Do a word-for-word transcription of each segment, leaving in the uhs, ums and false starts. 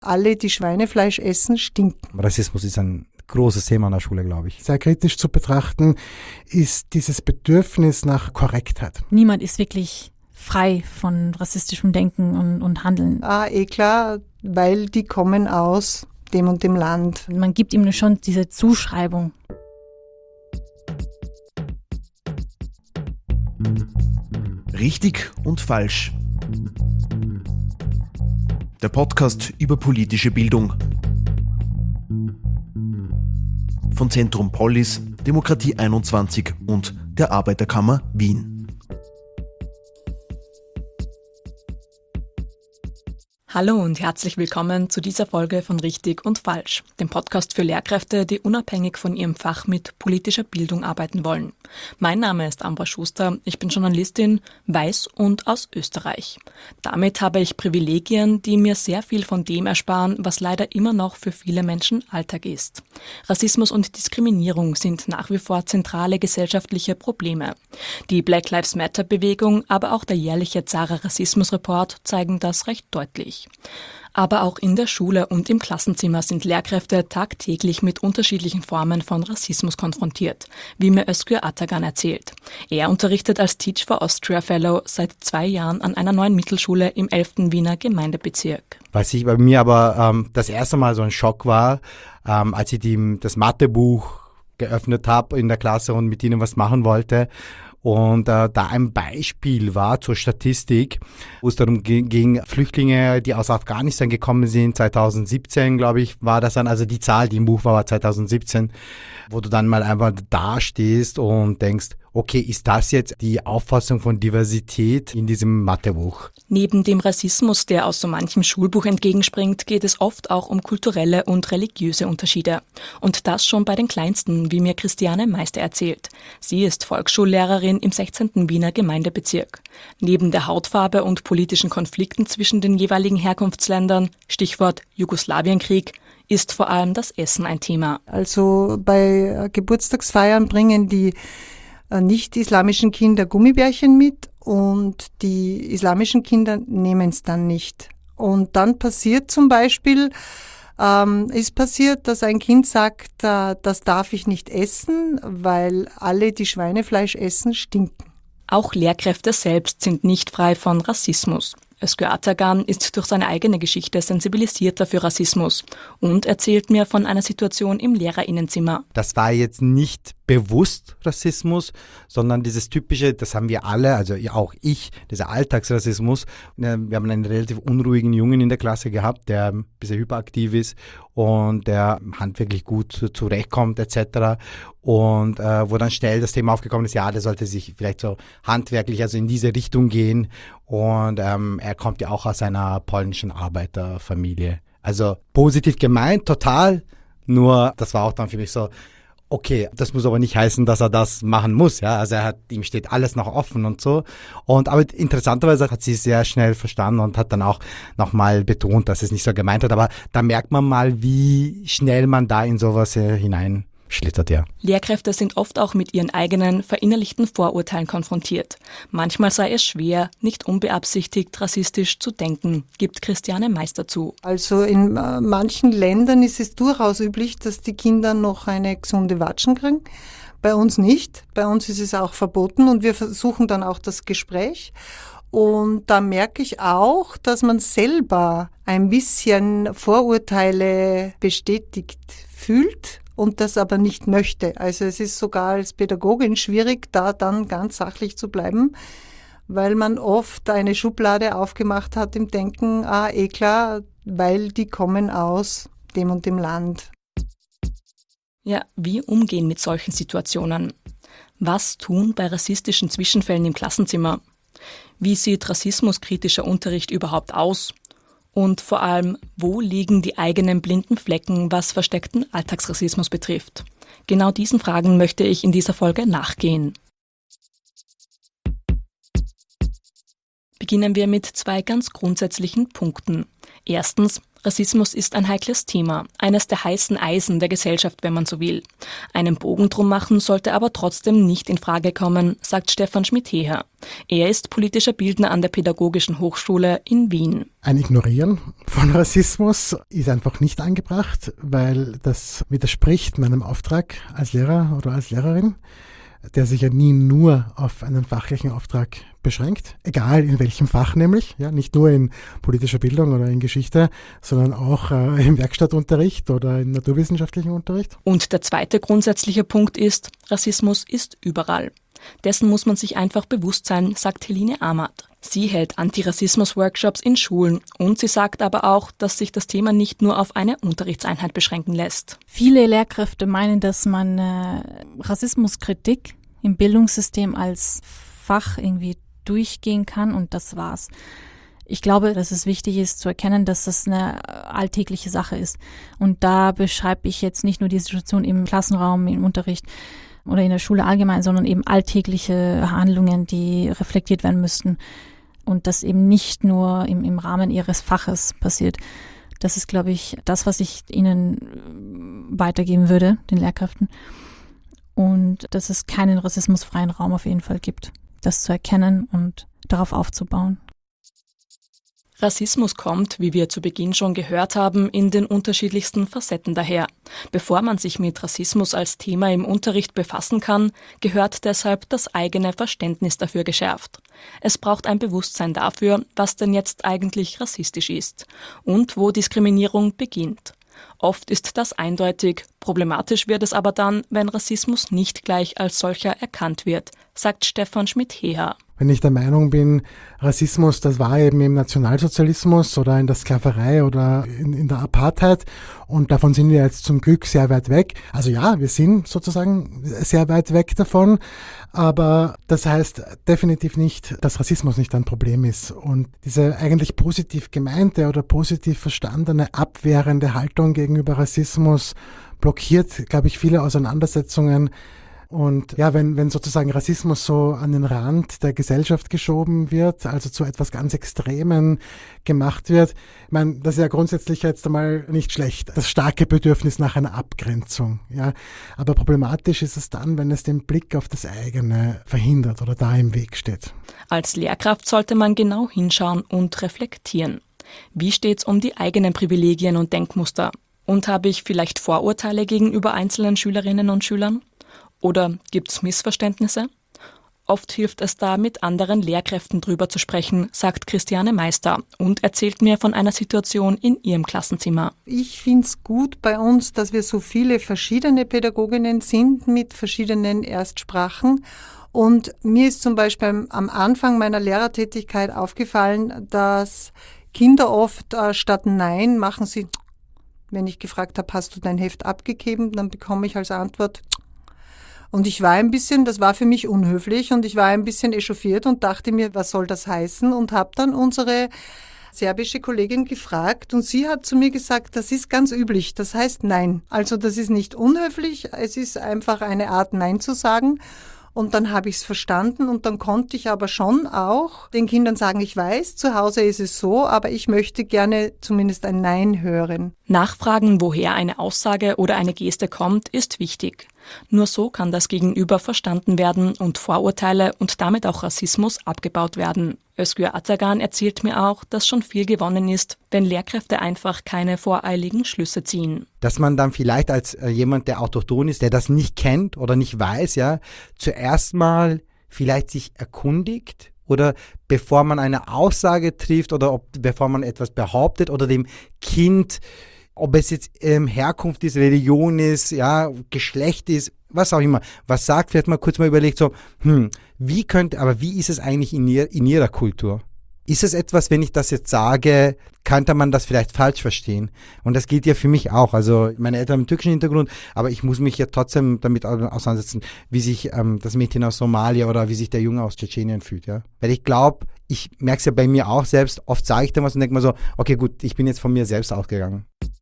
alle, die Schweinefleisch essen, stinken. Rassismus ist ein großes Thema an der Schule, glaube ich. Sehr kritisch zu betrachten ist dieses Bedürfnis nach Korrektheit. Niemand ist wirklich frei von rassistischem Denken und, und Handeln. Ah, eh klar, weil die kommen aus dem und dem Land. Man gibt ihm schon diese Zuschreibung. Richtig und falsch. Der Podcast über politische Bildung. Von Zentrum Polis, Demokratie einundzwanzig und der Arbeiterkammer Wien. Hallo und herzlich willkommen zu dieser Folge von Richtig und Falsch, dem Podcast für Lehrkräfte, die unabhängig von ihrem Fach mit politischer Bildung arbeiten wollen. Mein Name ist Ambra Schuster, ich bin Journalistin, weiß und aus Österreich. Damit habe ich Privilegien, die mir sehr viel von dem ersparen, was leider immer noch für viele Menschen Alltag ist. Rassismus und Diskriminierung sind nach wie vor zentrale gesellschaftliche Probleme. Die Black Lives Matter Bewegung, aber auch der jährliche Zara Rassismus Report zeigen das recht deutlich. Aber auch in der Schule und im Klassenzimmer sind Lehrkräfte tagtäglich mit unterschiedlichen Formen von Rassismus konfrontiert, wie mir Özgür Atagan erzählt. Er unterrichtet als Teach for Austria Fellow seit zwei Jahren an einer neuen Mittelschule im elften Wiener Gemeindebezirk. Was ich bei mir aber ähm, das erste Mal so ein Schock war, ähm, als ich die, das Mathebuch geöffnet habe in der Klasse und mit ihnen was machen wollte. Und äh, da ein Beispiel war zur Statistik, wo es darum ging, ging, Flüchtlinge, die aus Afghanistan gekommen sind, zwanzig siebzehn, glaube ich, war das dann, also die Zahl, die im Buch war, war zwanzig siebzehn, wo du dann mal einfach dastehst und denkst, okay, ist das jetzt die Auffassung von Diversität in diesem Mathebuch? Neben dem Rassismus, der aus so manchem Schulbuch entgegenspringt, geht es oft auch um kulturelle und religiöse Unterschiede. Und das schon bei den Kleinsten, wie mir Christiane Meister erzählt. Sie ist Volksschullehrerin im sechzehnten Wiener Gemeindebezirk. Neben der Hautfarbe und politischen Konflikten zwischen den jeweiligen Herkunftsländern, Stichwort Jugoslawienkrieg, ist vor allem das Essen ein Thema. Also bei Geburtstagsfeiern bringen die nicht-islamischen Kinder Gummibärchen mit und die islamischen Kinder nehmen es dann nicht. Und dann passiert zum Beispiel, ähm, ist passiert, dass ein Kind sagt, äh, das darf ich nicht essen, weil alle, die Schweinefleisch essen, stinken. Auch Lehrkräfte selbst sind nicht frei von Rassismus. Özgür Atagan ist durch seine eigene Geschichte sensibilisierter für Rassismus und erzählt mir von einer Situation im Lehrerinnenzimmer. Das war jetzt nicht bewusst Rassismus, sondern dieses typische, das haben wir alle, also auch ich, dieser Alltagsrassismus. Wir haben einen relativ unruhigen Jungen in der Klasse gehabt, der ein bisschen hyperaktiv ist und der handwerklich gut zurechtkommt et cetera. Und äh, wo dann schnell das Thema aufgekommen ist, ja, der sollte sich vielleicht so handwerklich, also in diese Richtung gehen. Und ähm, er kommt ja auch aus einer polnischen Arbeiterfamilie. Also positiv gemeint, total. Nur das war auch dann für mich so, okay, das muss aber nicht heißen, dass er das machen muss, ja. Also er hat, ihm steht alles noch offen und so. Und aber interessanterweise hat sie es sehr schnell verstanden und hat dann auch nochmal betont, dass es nicht so gemeint hat. Aber da merkt man mal, wie schnell man da in sowas äh, hinein schlittert, ja. Lehrkräfte sind oft auch mit ihren eigenen verinnerlichten Vorurteilen konfrontiert. Manchmal sei es schwer, nicht unbeabsichtigt rassistisch zu denken, gibt Christiane Meister zu. Also in äh, manchen Ländern ist es durchaus üblich, dass die Kinder noch eine gesunde Watschen kriegen. Bei uns nicht. Bei uns ist es auch verboten und wir versuchen dann auch das Gespräch. Und da merke ich auch, dass man selber ein bisschen Vorurteile bestätigt fühlt und das aber nicht möchte. Also es ist sogar als Pädagogin schwierig, da dann ganz sachlich zu bleiben, weil man oft eine Schublade aufgemacht hat im Denken, ah, eh klar, weil die kommen aus dem und dem Land. Ja, wie umgehen mit solchen Situationen? Was tun bei rassistischen Zwischenfällen im Klassenzimmer? Wie sieht rassismuskritischer Unterricht überhaupt aus? Und vor allem, wo liegen die eigenen blinden Flecken, was versteckten Alltagsrassismus betrifft? Genau diesen Fragen möchte ich in dieser Folge nachgehen. Beginnen wir mit zwei ganz grundsätzlichen Punkten. Erstens, Rassismus ist ein heikles Thema, eines der heißen Eisen der Gesellschaft, wenn man so will. Einen Bogen drum machen sollte aber trotzdem nicht in Frage kommen, sagt Stefan Schmidt-Heher. Er ist politischer Bildner an der Pädagogischen Hochschule in Wien. Ein Ignorieren von Rassismus ist einfach nicht angebracht, weil das widerspricht meinem Auftrag als Lehrer oder als Lehrerin, der sich ja nie nur auf einen fachlichen Auftrag beschränkt, egal in welchem Fach nämlich, ja, nicht nur in politischer Bildung oder in Geschichte, sondern auch äh, im Werkstattunterricht oder im naturwissenschaftlichen Unterricht. Und der zweite grundsätzliche Punkt ist, Rassismus ist überall. Dessen muss man sich einfach bewusst sein, sagt Helene Ahmad. Sie hält Antirassismus-Workshops in Schulen und sie sagt aber auch, dass sich das Thema nicht nur auf eine Unterrichtseinheit beschränken lässt. Viele Lehrkräfte meinen, dass man äh, Rassismuskritik im Bildungssystem als Fach irgendwie durchgehen kann und das war's. Ich glaube, dass es wichtig ist zu erkennen, dass das eine alltägliche Sache ist. Und da beschreibe ich jetzt nicht nur die Situation im Klassenraum, im Unterricht oder in der Schule allgemein, sondern eben alltägliche Handlungen, die reflektiert werden müssten. Und das eben nicht nur im, im Rahmen ihres Faches passiert. Das ist, glaube ich, das, was ich ihnen weitergeben würde, den Lehrkräften. Und dass es keinen rassismusfreien Raum auf jeden Fall gibt. Das zu erkennen und darauf aufzubauen. Rassismus kommt, wie wir zu Beginn schon gehört haben, in den unterschiedlichsten Facetten daher. Bevor man sich mit Rassismus als Thema im Unterricht befassen kann, gehört deshalb das eigene Verständnis dafür geschärft. Es braucht ein Bewusstsein dafür, was denn jetzt eigentlich rassistisch ist und wo Diskriminierung beginnt. Oft ist das eindeutig, problematisch wird es aber dann, wenn Rassismus nicht gleich als solcher erkannt wird, sagt Stefan Schmidt-Heher. Wenn ich der Meinung bin, Rassismus, das war eben im Nationalsozialismus oder in der Sklaverei oder in, in der Apartheid und davon sind wir jetzt zum Glück sehr weit weg. Also ja, wir sind sozusagen sehr weit weg davon, aber das heißt definitiv nicht, dass Rassismus nicht ein Problem ist. Und diese eigentlich positiv gemeinte oder positiv verstandene abwehrende Haltung gegenüber Rassismus blockiert, glaube ich, viele Auseinandersetzungen. Und ja, wenn, wenn sozusagen Rassismus so an den Rand der Gesellschaft geschoben wird, also zu etwas ganz Extremen gemacht wird, ich meine, das ist ja grundsätzlich jetzt einmal nicht schlecht, das starke Bedürfnis nach einer Abgrenzung, ja. Aber problematisch ist es dann, wenn es den Blick auf das eigene verhindert oder da im Weg steht. Als Lehrkraft sollte man genau hinschauen und reflektieren. Wie steht's um die eigenen Privilegien und Denkmuster? Und habe ich vielleicht Vorurteile gegenüber einzelnen Schülerinnen und Schülern? Oder gibt's Missverständnisse? Oft hilft es da, mit anderen Lehrkräften drüber zu sprechen, sagt Christiane Meister und erzählt mir von einer Situation in ihrem Klassenzimmer. Ich finde es gut bei uns, dass wir so viele verschiedene Pädagoginnen sind mit verschiedenen Erstsprachen. Und mir ist zum Beispiel am Anfang meiner Lehrertätigkeit aufgefallen, dass Kinder oft äh, statt Nein machen sie, wenn ich gefragt habe, hast du dein Heft abgegeben, dann bekomme ich als Antwort. Und ich war ein bisschen, das war für mich unhöflich und ich war ein bisschen echauffiert und dachte mir, was soll das heißen? Und habe dann unsere serbische Kollegin gefragt und sie hat zu mir gesagt, das ist ganz üblich, das heißt Nein. Also das ist nicht unhöflich, es ist einfach eine Art Nein zu sagen. Und dann habe ich es verstanden und dann konnte ich aber schon auch den Kindern sagen, ich weiß, zu Hause ist es so, aber ich möchte gerne zumindest ein Nein hören. Nachfragen, woher eine Aussage oder eine Geste kommt, ist wichtig. Nur so kann das Gegenüber verstanden werden und Vorurteile und damit auch Rassismus abgebaut werden. Özgür Atagan erzählt mir auch, dass schon viel gewonnen ist, wenn Lehrkräfte einfach keine voreiligen Schlüsse ziehen. Dass man dann vielleicht als äh, jemand, der autochton ist, der das nicht kennt oder nicht weiß, ja, zuerst mal vielleicht sich erkundigt oder bevor man eine Aussage trifft oder ob, bevor man etwas behauptet oder dem Kind, ob es jetzt ähm, Herkunft ist, Religion ist, ja, Geschlecht ist, was auch immer, was sagt, vielleicht mal kurz mal überlegt, so, hm, wie könnte, aber wie ist es eigentlich in, ihr, in ihrer Kultur? Ist es etwas, wenn ich das jetzt sage, könnte man das vielleicht falsch verstehen? Und das gilt ja für mich auch. Also meine Eltern haben einen türkischen Hintergrund, aber ich muss mich ja trotzdem damit auseinandersetzen, wie sich ähm, das Mädchen aus Somalia oder wie sich der Junge aus Tschetschenien fühlt. Ja? Weil ich glaube, ich merke es ja bei mir auch selbst, oft sage ich dann was und denke mir so, okay gut, ich bin jetzt von mir selbst ausgegangen.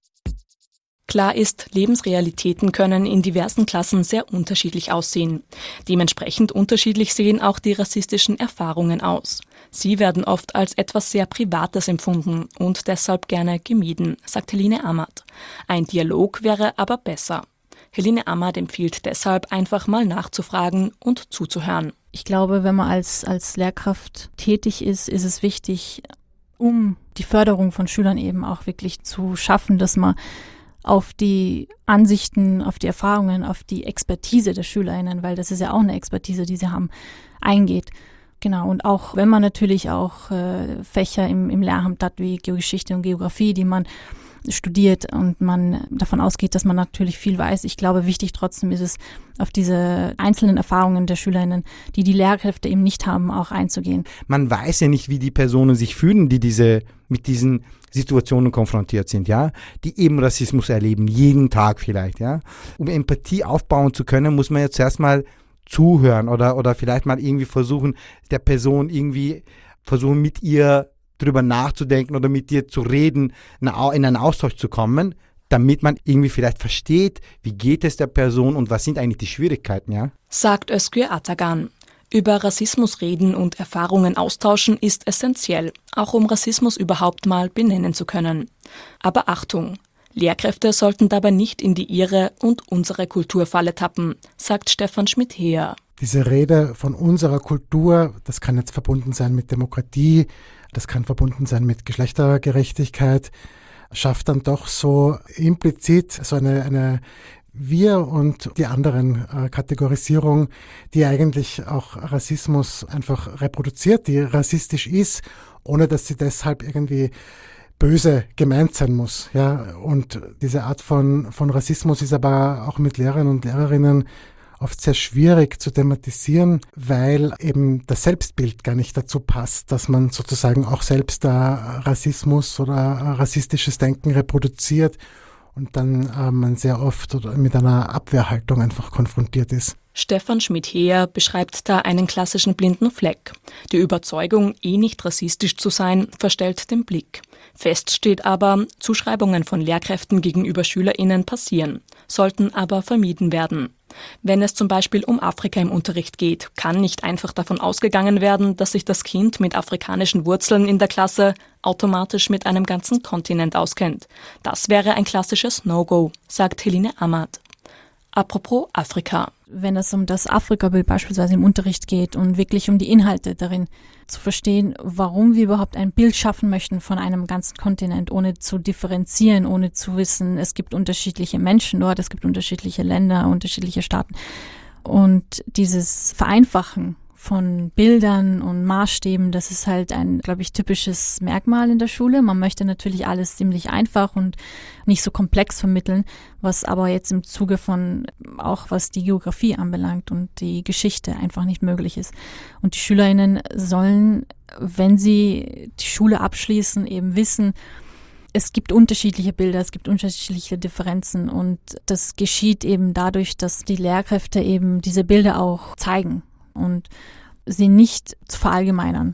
Klar ist, Lebensrealitäten können in diversen Klassen sehr unterschiedlich aussehen. Dementsprechend unterschiedlich sehen auch die rassistischen Erfahrungen aus. Sie werden oft als etwas sehr Privates empfunden und deshalb gerne gemieden, sagt Helene Ammann. Ein Dialog wäre aber besser. Helene Ammann empfiehlt deshalb, einfach mal nachzufragen und zuzuhören. Ich glaube, wenn man als, als Lehrkraft tätig ist, ist es wichtig, um die Förderung von Schülern eben auch wirklich zu schaffen, dass man auf die Ansichten, auf die Erfahrungen, auf die Expertise der SchülerInnen, weil das ist ja auch eine Expertise, die sie haben, eingeht. Genau, und auch wenn man natürlich auch äh, Fächer im, im Lehramt hat, wie Geschichte und Geografie, die man studiert und man davon ausgeht, dass man natürlich viel weiß. Ich glaube, wichtig trotzdem ist es, auf diese einzelnen Erfahrungen der SchülerInnen, die die Lehrkräfte eben nicht haben, auch einzugehen. Man weiß ja nicht, wie die Personen sich fühlen, die diese mit diesen Situationen konfrontiert sind, ja, die eben Rassismus erleben, jeden Tag vielleicht, ja. Um Empathie aufbauen zu können, muss man jetzt erstmal zuhören oder, oder vielleicht mal irgendwie versuchen, der Person irgendwie versuchen, mit ihr drüber nachzudenken oder mit dir zu reden, in einen Austausch zu kommen, damit man irgendwie vielleicht versteht, wie geht es der Person und was sind eigentlich die Schwierigkeiten, ja? Sagt Özgür Atagan. Über Rassismus reden und Erfahrungen austauschen ist essentiell, auch um Rassismus überhaupt mal benennen zu können. Aber Achtung, Lehrkräfte sollten dabei nicht in die ihre und unsere Kulturfalle tappen, sagt Stefan Schmidt-Heer. Diese Rede von unserer Kultur, das kann jetzt verbunden sein mit Demokratie, das kann verbunden sein mit Geschlechtergerechtigkeit, schafft dann doch so implizit so eine, eine Wir- und die anderen äh, Kategorisierung, die eigentlich auch Rassismus einfach reproduziert, die rassistisch ist, ohne dass sie deshalb irgendwie böse gemeint sein muss. Ja? Und diese Art von, von Rassismus ist aber auch mit Lehrern und Lehrerinnen oft sehr schwierig zu thematisieren, weil eben das Selbstbild gar nicht dazu passt, dass man sozusagen auch selbst da Rassismus oder rassistisches Denken reproduziert und dann äh, man sehr oft oder mit einer Abwehrhaltung einfach konfrontiert ist. Stefan Schmidt-Heer beschreibt da einen klassischen blinden Fleck. Die Überzeugung, eh nicht rassistisch zu sein, verstellt den Blick. Fest steht aber, Zuschreibungen von Lehrkräften gegenüber SchülerInnen passieren, sollten aber vermieden werden. Wenn es zum Beispiel um Afrika im Unterricht geht, kann nicht einfach davon ausgegangen werden, dass sich das Kind mit afrikanischen Wurzeln in der Klasse automatisch mit einem ganzen Kontinent auskennt. Das wäre ein klassisches No-Go, sagt Helene Ammann. Apropos Afrika. Wenn es um das Afrikabild beispielsweise im Unterricht geht und wirklich um die Inhalte darin zu verstehen, warum wir überhaupt ein Bild schaffen möchten von einem ganzen Kontinent, ohne zu differenzieren, ohne zu wissen, es gibt unterschiedliche Menschen dort, es gibt unterschiedliche Länder, unterschiedliche Staaten. Und dieses Vereinfachen von Bildern und Maßstäben, das ist halt ein, glaube ich, typisches Merkmal in der Schule. Man möchte natürlich alles ziemlich einfach und nicht so komplex vermitteln, was aber jetzt im Zuge von, auch was die Geografie anbelangt und die Geschichte einfach nicht möglich ist. Und die SchülerInnen sollen, wenn sie die Schule abschließen, eben wissen, es gibt unterschiedliche Bilder, es gibt unterschiedliche Differenzen und das geschieht eben dadurch, dass die Lehrkräfte eben diese Bilder auch zeigen und sie nicht zu verallgemeinern.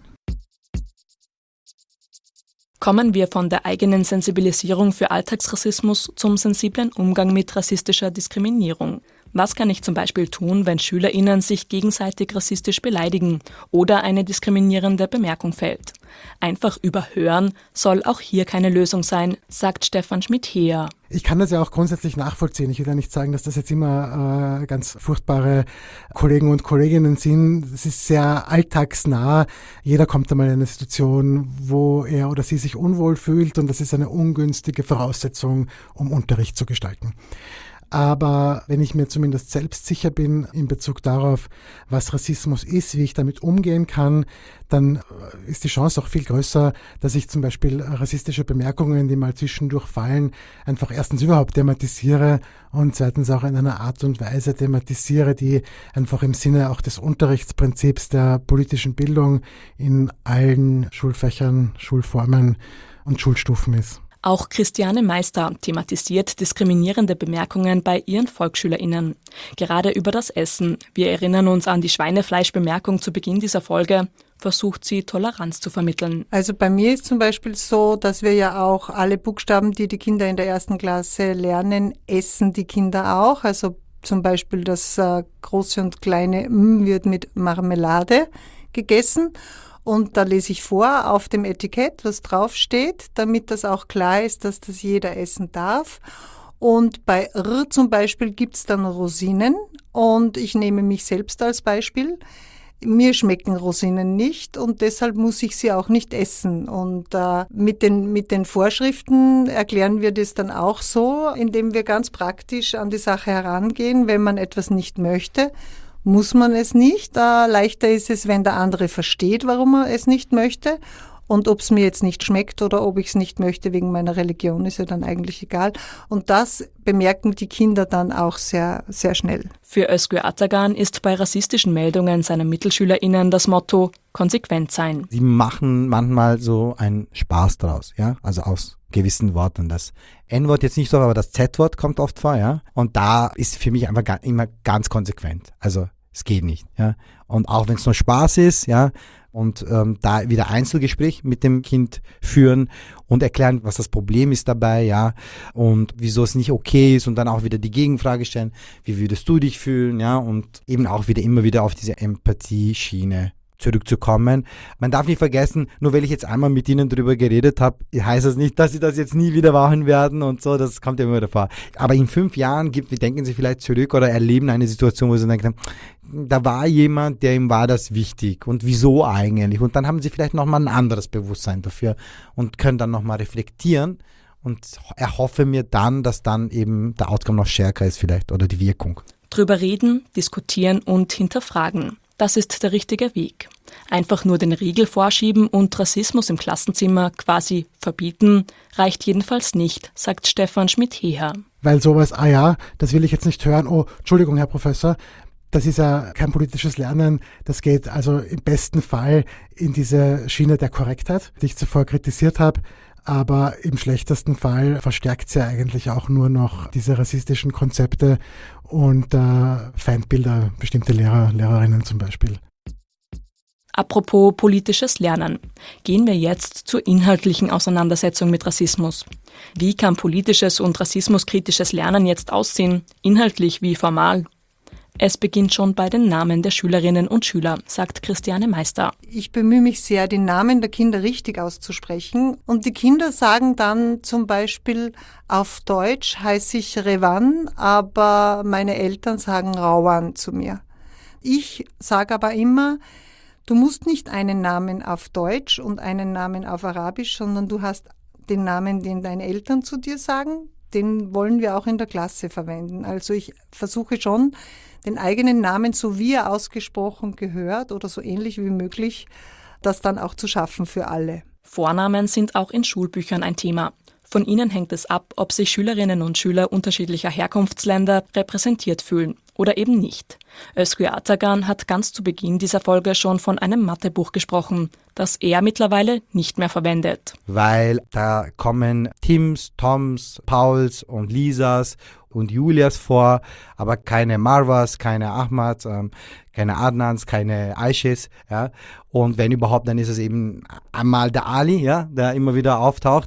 Kommen wir von der eigenen Sensibilisierung für Alltagsrassismus zum sensiblen Umgang mit rassistischer Diskriminierung. Was kann ich zum Beispiel tun, wenn SchülerInnen sich gegenseitig rassistisch beleidigen oder eine diskriminierende Bemerkung fällt? Einfach überhören soll auch hier keine Lösung sein, sagt Stefan Schmidt-Heer. Ich kann das ja auch grundsätzlich nachvollziehen. Ich will ja nicht sagen, dass das jetzt immer äh, ganz furchtbare Kollegen und Kolleginnen sind. Es ist sehr alltagsnah. Jeder kommt einmal in eine Situation, wo er oder sie sich unwohl fühlt und das ist eine ungünstige Voraussetzung, um Unterricht zu gestalten. Aber wenn ich mir zumindest selbst sicher bin in Bezug darauf, was Rassismus ist, wie ich damit umgehen kann, dann ist die Chance auch viel größer, dass ich zum Beispiel rassistische Bemerkungen, die mal zwischendurch fallen, einfach erstens überhaupt thematisiere und zweitens auch in einer Art und Weise thematisiere, die einfach im Sinne auch des Unterrichtsprinzips der politischen Bildung in allen Schulfächern, Schulformen und Schulstufen ist. Auch Christiane Meister thematisiert diskriminierende Bemerkungen bei ihren VolksschülerInnen. Gerade über das Essen, wir erinnern uns an die Schweinefleischbemerkung zu Beginn dieser Folge, versucht sie Toleranz zu vermitteln. Also bei mir ist zum Beispiel so, dass wir ja auch alle Buchstaben, die die Kinder in der ersten Klasse lernen, essen die Kinder auch. Also zum Beispiel das äh, große und kleine M wird mit Marmelade gegessen. Und da lese ich vor auf dem Etikett, was draufsteht, damit das auch klar ist, dass das jeder essen darf. Und bei R zum Beispiel gibt es dann Rosinen und ich nehme mich selbst als Beispiel. Mir schmecken Rosinen nicht und deshalb muss ich sie auch nicht essen. Und äh, mit den, mit den Vorschriften erklären wir das dann auch so, indem wir ganz praktisch an die Sache herangehen. Wenn man etwas nicht möchte, muss man es nicht. Äh, leichter ist es, wenn der andere versteht, warum er es nicht möchte. Und ob es mir jetzt nicht schmeckt oder ob ich es nicht möchte wegen meiner Religion, ist ja dann eigentlich egal. Und das bemerken die Kinder dann auch sehr, sehr schnell. Für Özgür Atagan ist bei rassistischen Meldungen seiner MittelschülerInnen das Motto konsequent sein. Sie machen manchmal so einen Spaß draus, ja, also aus gewissen Worten. Das N-Wort jetzt nicht so, aber das Z-Wort kommt oft vor, ja. Und da ist für mich einfach immer ganz konsequent. Also es geht nicht, ja. Und auch wenn es nur Spaß ist, ja, und ähm, da wieder Einzelgespräch mit dem Kind führen und erklären, was das Problem ist dabei, ja, und wieso es nicht okay ist und dann auch wieder die Gegenfrage stellen, wie würdest du dich fühlen, ja, und eben auch wieder immer wieder auf diese Empathie-Schiene zurückzukommen. Man darf nicht vergessen, nur weil ich jetzt einmal mit Ihnen darüber geredet habe, heißt das nicht, dass Sie das jetzt nie wieder machen werden und so, das kommt ja immer wieder vor. Aber in fünf Jahren gibt, denken Sie vielleicht zurück oder erleben eine Situation, wo Sie denken, da war jemand, der ihm war das wichtig und wieso eigentlich? Und dann haben Sie vielleicht nochmal ein anderes Bewusstsein dafür und können dann nochmal reflektieren und erhoffe mir dann, dass dann eben der Outcome noch stärker ist vielleicht oder die Wirkung. Drüber reden, diskutieren und hinterfragen. Das ist der richtige Weg. Einfach nur den Riegel vorschieben und Rassismus im Klassenzimmer quasi verbieten, reicht jedenfalls nicht, sagt Stefan Schmidt-Heher. Weil sowas, ah ja, das will ich jetzt nicht hören, oh, Entschuldigung, Herr Professor, das ist ja kein politisches Lernen, das geht also im besten Fall in diese Schiene der Korrektheit, die ich zuvor kritisiert habe. Aber im schlechtesten Fall verstärkt sie ja eigentlich auch nur noch diese rassistischen Konzepte und äh, Feindbilder bestimmter Lehrer, Lehrerinnen zum Beispiel. Apropos politisches Lernen. Gehen wir jetzt zur inhaltlichen Auseinandersetzung mit Rassismus. Wie kann politisches und rassismuskritisches Lernen jetzt aussehen, inhaltlich wie formal? Es beginnt schon bei den Namen der Schülerinnen und Schüler, sagt Christiane Meister. Ich bemühe mich sehr, die Namen der Kinder richtig auszusprechen. Und die Kinder sagen dann zum Beispiel, auf Deutsch heiße ich Revan, aber meine Eltern sagen Rauan zu mir. Ich sage aber immer, du musst nicht einen Namen auf Deutsch und einen Namen auf Arabisch, sondern du hast den Namen, den deine Eltern zu dir sagen. Den wollen wir auch in der Klasse verwenden. Also ich versuche schon, den eigenen Namen, so wie er ausgesprochen gehört oder so ähnlich wie möglich, das dann auch zu schaffen für alle. Vornamen sind auch in Schulbüchern ein Thema. Von ihnen hängt es ab, ob sich Schülerinnen und Schüler unterschiedlicher Herkunftsländer repräsentiert fühlen oder eben nicht. Özgür Atagan hat ganz zu Beginn dieser Folge schon von einem Mathebuch gesprochen, das er mittlerweile nicht mehr verwendet. Weil da kommen Tims, Toms, Pauls und Lisas und Julias vor, aber keine Marwas, keine Ahmads, ähm, keine Adnans, keine Aishas, ja. Und wenn überhaupt, dann ist es eben einmal der Ali, ja, der immer wieder auftaucht.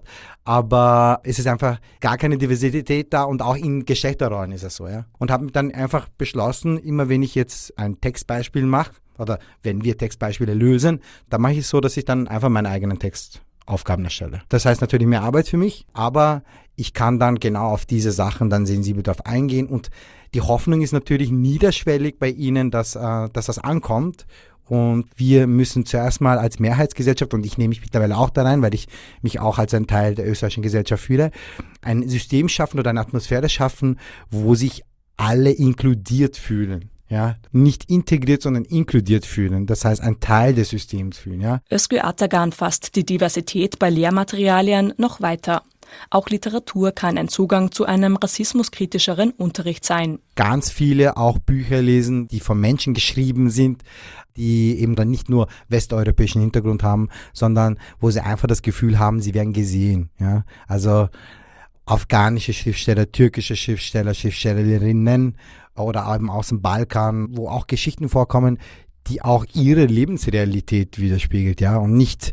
Aber es ist einfach gar keine Diversität da und auch in Geschlechterrollen ist es so, ja. Und habe dann einfach beschlossen, immer wenn ich jetzt ein Textbeispiel mache, oder wenn wir Textbeispiele lösen, dann mache ich es so, dass ich dann einfach meinen eigenen Textaufgaben erstelle. Das heißt natürlich mehr Arbeit für mich, aber ich kann dann genau auf diese Sachen dann sensibel darauf eingehen und die Hoffnung ist natürlich niederschwellig bei Ihnen, dass, äh, dass das ankommt. Und wir müssen zuerst mal als Mehrheitsgesellschaft, und ich nehme mich mittlerweile auch da rein, weil ich mich auch als ein Teil der österreichischen Gesellschaft fühle, ein System schaffen oder eine Atmosphäre schaffen, wo sich alle inkludiert fühlen. Ja, nicht integriert, sondern inkludiert fühlen. Das heißt, ein Teil des Systems fühlen. Ja. Özgür Atagan fasst die Diversität bei Lehrmaterialien noch weiter. Auch Literatur kann ein Zugang zu einem rassismuskritischeren Unterricht sein. Ganz viele auch Bücher lesen, die von Menschen geschrieben sind, die eben dann nicht nur westeuropäischen Hintergrund haben, sondern wo sie einfach das Gefühl haben, sie werden gesehen. Ja. Also afghanische Schriftsteller, türkische Schriftsteller, Schriftstellerinnen oder eben aus dem Balkan, wo auch Geschichten vorkommen, die auch ihre Lebensrealität widerspiegelt, ja, und nicht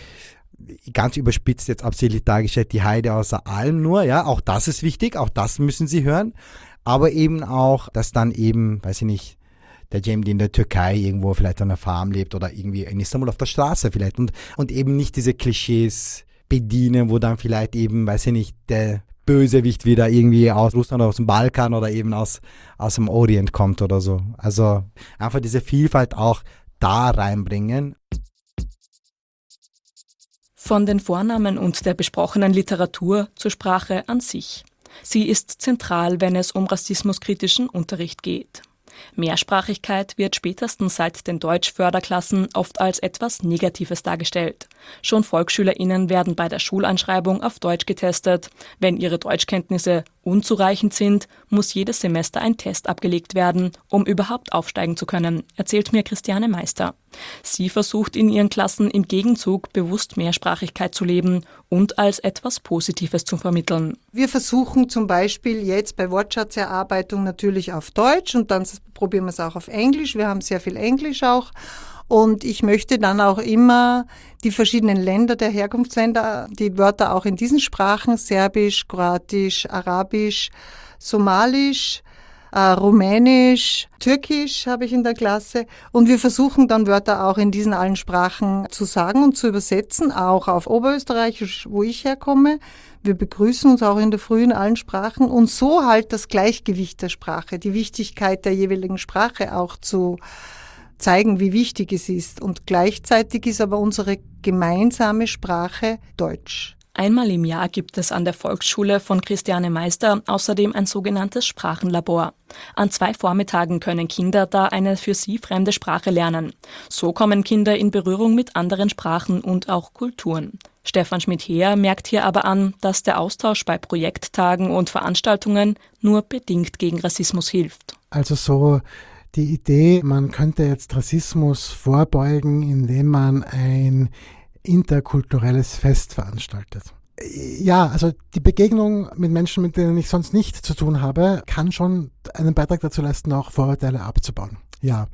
ganz überspitzt jetzt absichtlich dargestellt, die Heide außer allem nur, ja, auch das ist wichtig, auch das müssen Sie hören, aber eben auch, dass dann eben, weiß ich nicht, der jemand in der Türkei irgendwo vielleicht an einer Farm lebt oder irgendwie in Istanbul auf der Straße vielleicht und, und eben nicht diese Klischees bedienen, wo dann vielleicht eben, weiß ich nicht, der Bösewicht wieder irgendwie aus Russland oder aus dem Balkan oder eben aus, aus dem Orient kommt oder so. Also einfach diese Vielfalt auch da reinbringen. Von den Vornamen und der besprochenen Literatur zur Sprache an sich. Sie ist zentral, wenn es um rassismuskritischen Unterricht geht. Mehrsprachigkeit wird spätestens seit den Deutschförderklassen oft als etwas Negatives dargestellt. Schon VolksschülerInnen werden bei der Schuleinschreibung auf Deutsch getestet. Wenn ihre Deutschkenntnisse unzureichend sind, muss jedes Semester ein Test abgelegt werden, um überhaupt aufsteigen zu können, erzählt mir Christiane Meister. Sie versucht in ihren Klassen im Gegenzug bewusst Mehrsprachigkeit zu leben und als etwas Positives zu vermitteln. Wir versuchen zum Beispiel jetzt bei Wortschatzerarbeitung natürlich auf Deutsch und dann probieren wir es auch auf Englisch. Wir haben sehr viel Englisch auch. Und ich möchte dann auch immer die verschiedenen Länder, der Herkunftsländer, die Wörter auch in diesen Sprachen, Serbisch, Kroatisch, Arabisch, Somalisch, äh, Rumänisch, Türkisch habe ich in der Klasse. Und wir versuchen dann Wörter auch in diesen allen Sprachen zu sagen und zu übersetzen, auch auf Oberösterreichisch, wo ich herkomme. Wir begrüßen uns auch in der Früh in allen Sprachen und so halt das Gleichgewicht der Sprache, die Wichtigkeit der jeweiligen Sprache auch zu zeigen, wie wichtig es ist. Und gleichzeitig ist aber unsere gemeinsame Sprache Deutsch. Einmal im Jahr gibt es an der Volksschule von Christiane Meister außerdem ein sogenanntes Sprachenlabor. An zwei Vormittagen können Kinder da eine für sie fremde Sprache lernen. So kommen Kinder in Berührung mit anderen Sprachen und auch Kulturen. Stefan Schmidt-Heer merkt hier aber an, dass der Austausch bei Projekttagen und Veranstaltungen nur bedingt gegen Rassismus hilft. Also so die Idee, man könnte jetzt Rassismus vorbeugen, indem man ein interkulturelles Fest veranstaltet. Ja, also die Begegnung mit Menschen, mit denen ich sonst nichts zu tun habe, kann schon einen Beitrag dazu leisten, auch Vorurteile abzubauen. Ja,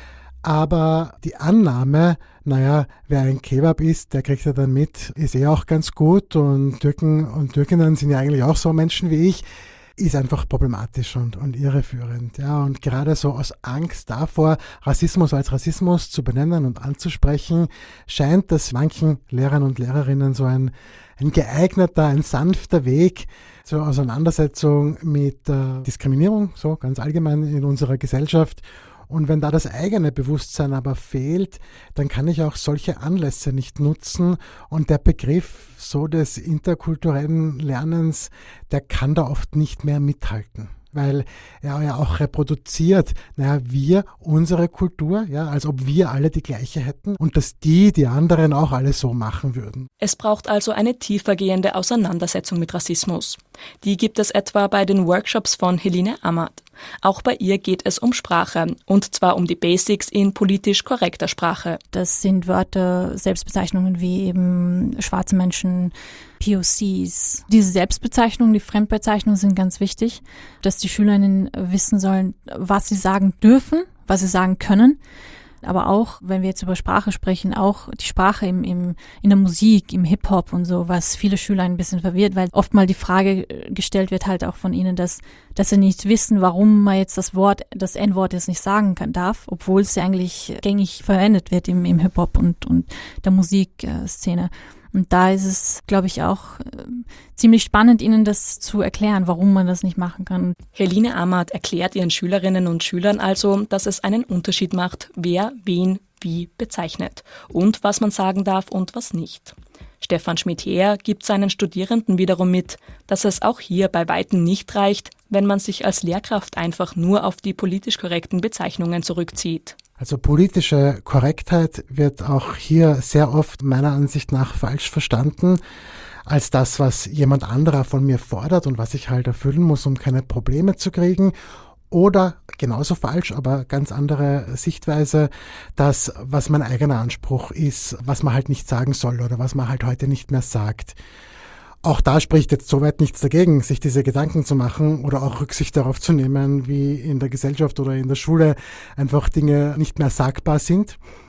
aber die Annahme, naja, wer ein Kebab isst, der kriegt ja dann mit, ist eh auch ganz gut und Türken und Türkinnen sind ja eigentlich auch so Menschen wie ich, ist einfach problematisch und, und irreführend. Ja, und gerade so aus Angst davor, Rassismus als Rassismus zu benennen und anzusprechen, scheint das manchen Lehrern und Lehrerinnen so ein, ein geeigneter, ein sanfter Weg zur Auseinandersetzung mit äh, Diskriminierung, so ganz allgemein in unserer Gesellschaft. Und wenn da das eigene Bewusstsein aber fehlt, dann kann ich auch solche Anlässe nicht nutzen. Und der Begriff so des interkulturellen Lernens, der kann da oft nicht mehr mithalten. Weil er ja auch reproduziert, naja, wir, unsere Kultur, ja, als ob wir alle die gleiche hätten und dass die, die anderen auch alle so machen würden. Es braucht also eine tiefergehende Auseinandersetzung mit Rassismus. Die gibt es etwa bei den Workshops von Heline Ammert. Auch bei ihr geht es um Sprache, und zwar um die Basics in politisch korrekter Sprache. Das sind Wörter, Selbstbezeichnungen wie eben schwarze Menschen, P O Cs. Diese Selbstbezeichnungen, die Fremdbezeichnungen sind ganz wichtig, dass die Schülerinnen wissen sollen, was sie sagen dürfen, was sie sagen können. Aber auch, wenn wir jetzt über Sprache sprechen, auch die Sprache im, im, in der Musik, im Hip-Hop und so, was viele Schüler ein bisschen verwirrt, weil oft mal die Frage gestellt wird halt auch von ihnen, dass, dass sie nicht wissen, warum man jetzt das Wort, das En-Wort jetzt nicht sagen kann, darf, obwohl es ja eigentlich gängig verwendet wird im, im Hip-Hop und, und der Musikszene. Und da ist es, glaube ich, auch äh, ziemlich spannend, ihnen das zu erklären, warum man das nicht machen kann. Heline Ammert erklärt ihren Schülerinnen und Schülern also, dass es einen Unterschied macht, wer wen wie bezeichnet und was man sagen darf und was nicht. Stefan Schmidt-Heer gibt seinen Studierenden wiederum mit, dass es auch hier bei Weitem nicht reicht, wenn man sich als Lehrkraft einfach nur auf die politisch korrekten Bezeichnungen zurückzieht. Also politische Korrektheit wird auch hier sehr oft meiner Ansicht nach falsch verstanden als das, was jemand anderer von mir fordert und was ich halt erfüllen muss, um keine Probleme zu kriegen. Oder genauso falsch, aber ganz andere Sichtweise, das, was mein eigener Anspruch ist, was man halt nicht sagen soll oder was man halt heute nicht mehr sagt. Auch da spricht jetzt soweit nichts dagegen, sich diese Gedanken zu machen oder auch Rücksicht darauf zu nehmen, wie in der Gesellschaft oder in der Schule einfach Dinge nicht mehr sagbar sind.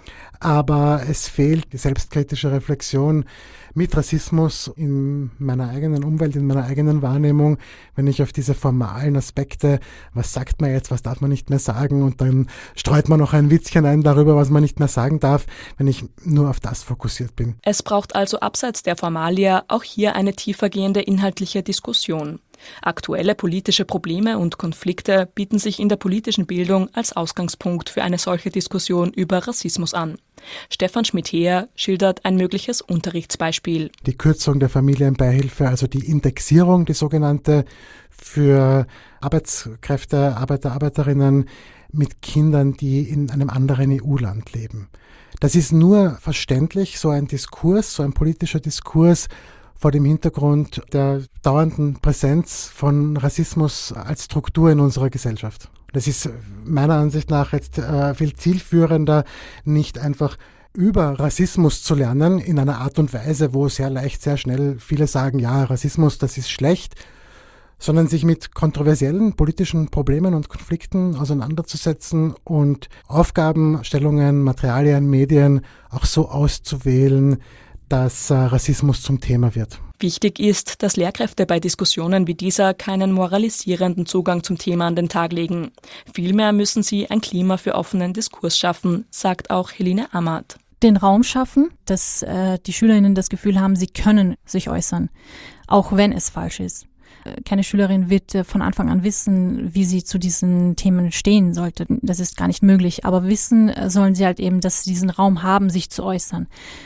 aber es fehlt die selbstkritische Reflexion mit Rassismus in meiner eigenen Umwelt, in meiner eigenen Wahrnehmung, wenn ich auf diese formalen Aspekte, was sagt man jetzt, was darf man nicht mehr sagen, und dann streut man noch ein Witzchen ein darüber, was man nicht mehr sagen darf, wenn ich nur auf das fokussiert bin. Es braucht also abseits der Formalia auch hier eine tiefergehende inhaltliche Diskussion. Aktuelle politische Probleme und Konflikte bieten sich in der politischen Bildung als Ausgangspunkt für eine solche Diskussion über Rassismus an. Stefan Schmidt-Heer schildert ein mögliches Unterrichtsbeispiel. Die Kürzung der Familienbeihilfe, also die Indexierung, die sogenannte, für Arbeitskräfte, Arbeiter, Arbeiterinnen mit Kindern, die in einem anderen E U-Land leben. Das ist nur verständlich, so ein Diskurs, so ein politischer Diskurs, vor dem Hintergrund der dauernden Präsenz von Rassismus als Struktur in unserer Gesellschaft. Das ist meiner Ansicht nach jetzt äh, viel zielführender, nicht einfach über Rassismus zu lernen in einer Art und Weise, wo sehr leicht, sehr schnell viele sagen, ja, Rassismus, das ist schlecht, sondern sich mit kontroversiellen politischen Problemen und Konflikten auseinanderzusetzen und Aufgabenstellungen, Materialien, Medien auch so auszuwählen, dass äh, Rassismus zum Thema wird. Wichtig ist, dass Lehrkräfte bei Diskussionen wie dieser keinen moralisierenden Zugang zum Thema an den Tag legen. Vielmehr müssen sie ein Klima für offenen Diskurs schaffen, sagt auch Helene Amart. Den Raum schaffen, dass äh, die SchülerInnen das Gefühl haben, sie können sich äußern, auch wenn es falsch ist. Keine Schülerin wird äh, von Anfang an wissen, wie sie zu diesen Themen stehen sollte. Das ist gar nicht möglich. Aber wissen äh, sollen sie halt eben, dass sie diesen Raum haben, sich zu äußern.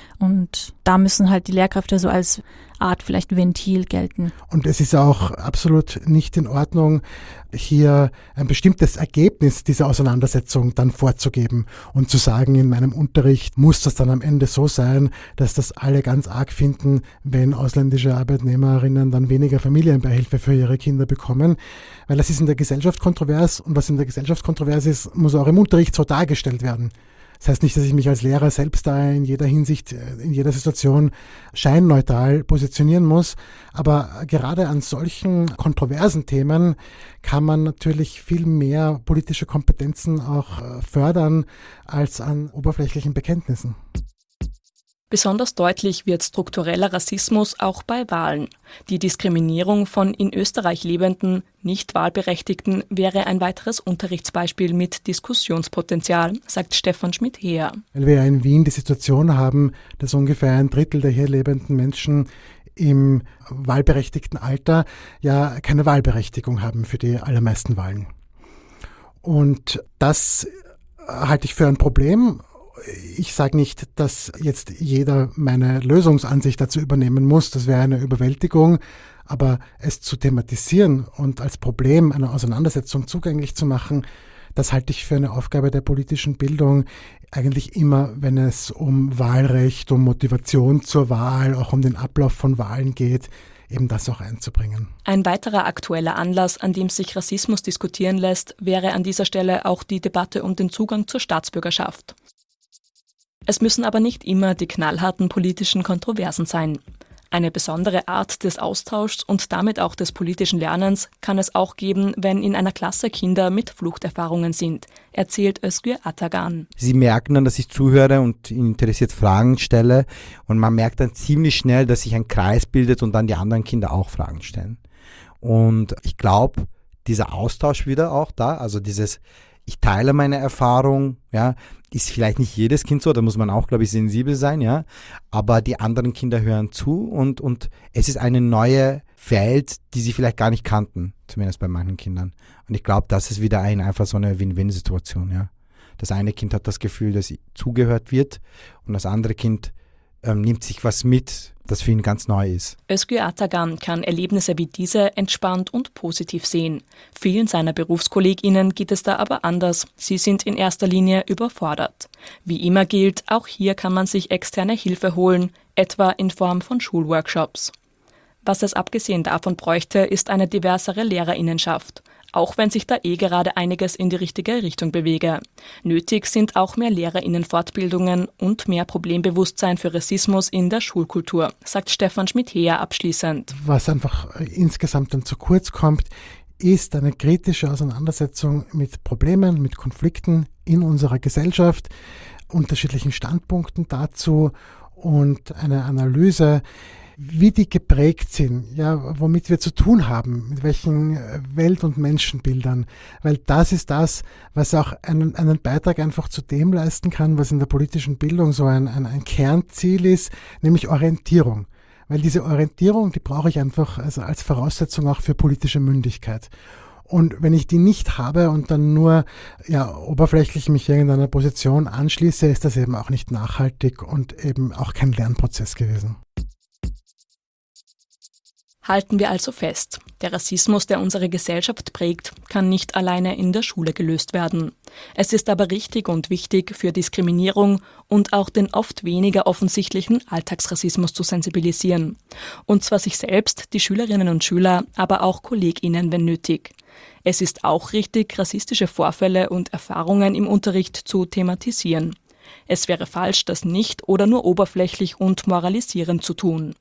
Und da müssen halt die Lehrkräfte so als Art vielleicht Ventil gelten. Und es ist auch absolut nicht in Ordnung, hier ein bestimmtes Ergebnis dieser Auseinandersetzung dann vorzugeben und zu sagen, in meinem Unterricht muss das dann am Ende so sein, dass das alle ganz arg finden, wenn ausländische Arbeitnehmerinnen dann weniger Familienbeihilfe für ihre Kinder bekommen. Weil das ist in der Gesellschaft kontrovers, und was in der Gesellschaft kontrovers ist, muss auch im Unterricht so dargestellt werden. Das heißt nicht, dass ich mich als Lehrer selbst da in jeder Hinsicht, in jeder Situation scheinneutral positionieren muss, aber gerade an solchen kontroversen Themen kann man natürlich viel mehr politische Kompetenzen auch fördern als an oberflächlichen Bekenntnissen. Besonders deutlich wird struktureller Rassismus auch bei Wahlen. Die Diskriminierung von in Österreich lebenden, nicht Wahlberechtigten wäre ein weiteres Unterrichtsbeispiel mit Diskussionspotenzial, sagt Stefan Schmidt-Heer. Weil wir ja in Wien die Situation haben, dass ungefähr ein Drittel der hier lebenden Menschen im wahlberechtigten Alter ja keine Wahlberechtigung haben für die allermeisten Wahlen. Und das halte ich für ein Problem. Ich sage nicht, dass jetzt jeder meine Lösungsansicht dazu übernehmen muss, das wäre eine Überwältigung, aber es zu thematisieren und als Problem einer Auseinandersetzung zugänglich zu machen, das halte ich für eine Aufgabe der politischen Bildung, eigentlich immer, wenn es um Wahlrecht, um Motivation zur Wahl, auch um den Ablauf von Wahlen geht, eben das auch einzubringen. Ein weiterer aktueller Anlass, an dem sich Rassismus diskutieren lässt, wäre an dieser Stelle auch die Debatte um den Zugang zur Staatsbürgerschaft. Es müssen aber nicht immer die knallharten politischen Kontroversen sein. Eine besondere Art des Austauschs und damit auch des politischen Lernens kann es auch geben, wenn in einer Klasse Kinder mit Fluchterfahrungen sind, erzählt Özgür Atagan. Sie merken dann, dass ich zuhöre und ihnen interessiert Fragen stelle, und man merkt dann ziemlich schnell, dass sich ein Kreis bildet und dann die anderen Kinder auch Fragen stellen. Und ich glaube, dieser Austausch wieder auch da, also dieses ich teile meine Erfahrung, ja, ist vielleicht nicht jedes Kind so, da muss man auch, glaube ich, sensibel sein, ja, aber die anderen Kinder hören zu, und, und es ist eine neue Welt, die sie vielleicht gar nicht kannten, zumindest bei manchen Kindern. Und ich glaube, das ist wieder ein, einfach so eine Win-Win-Situation, ja. Das eine Kind hat das Gefühl, dass zugehört wird, und das andere Kind ähm, nimmt sich was mit, das für ihn ganz neu ist. Özgür Atagan kann Erlebnisse wie diese entspannt und positiv sehen. Vielen seiner BerufskollegInnen geht es da aber anders. Sie sind in erster Linie überfordert. Wie immer gilt, auch hier kann man sich externe Hilfe holen, etwa in Form von Schulworkshops. Was es abgesehen davon bräuchte, ist eine diversere LehrerInnenschaft. Auch wenn sich da eh gerade einiges in die richtige Richtung bewege. Nötig sind auch mehr LehrerInnen-Fortbildungen und mehr Problembewusstsein für Rassismus in der Schulkultur, sagt Stefan Schmidt-Heer abschließend. Was einfach insgesamt dann zu kurz kommt, ist eine kritische Auseinandersetzung mit Problemen, mit Konflikten in unserer Gesellschaft. unterschiedlichen Standpunkten dazu und eine Analyse, wie die geprägt sind, ja, womit wir zu tun haben, mit welchen Welt- und Menschenbildern, weil das ist das, was auch einen, einen Beitrag einfach zu dem leisten kann, was in der politischen Bildung so ein, ein, ein Kernziel ist, nämlich Orientierung. Weil diese Orientierung, die brauche ich einfach also als Voraussetzung auch für politische Mündigkeit. Und wenn ich die nicht habe und dann nur ja, oberflächlich mich irgendeiner Position anschließe, ist das eben auch nicht nachhaltig und eben auch kein Lernprozess gewesen. Halten wir also fest, der Rassismus, der unsere Gesellschaft prägt, kann nicht alleine in der Schule gelöst werden. Es ist aber richtig und wichtig, für Diskriminierung und auch den oft weniger offensichtlichen Alltagsrassismus zu sensibilisieren. Und zwar sich selbst, die Schülerinnen und Schüler, aber auch KollegInnen, wenn nötig. Es ist auch richtig, rassistische Vorfälle und Erfahrungen im Unterricht zu thematisieren. Es wäre falsch, das nicht oder nur oberflächlich und moralisierend zu tun.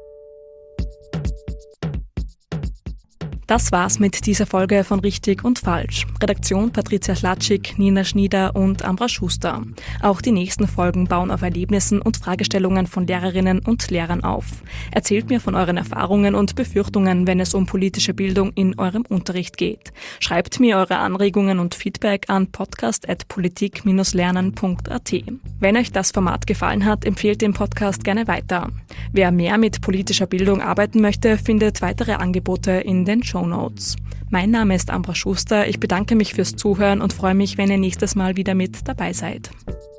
Das war's mit dieser Folge von Richtig und Falsch. Redaktion Patricia Schlatschik, Nina Schnieder und Ambra Schuster. Auch die nächsten Folgen bauen auf Erlebnissen und Fragestellungen von Lehrerinnen und Lehrern auf. Erzählt mir von euren Erfahrungen und Befürchtungen, wenn es um politische Bildung in eurem Unterricht geht. Schreibt mir eure Anregungen und Feedback an podcast at politik dash lernen punkt a t. Wenn euch das Format gefallen hat, empfehlt den Podcast gerne weiter. Wer mehr mit politischer Bildung arbeiten möchte, findet weitere Angebote in den Shownotes. Mein Name ist Ambra Schuster, ich bedanke mich fürs Zuhören und freue mich, wenn ihr nächstes Mal wieder mit dabei seid.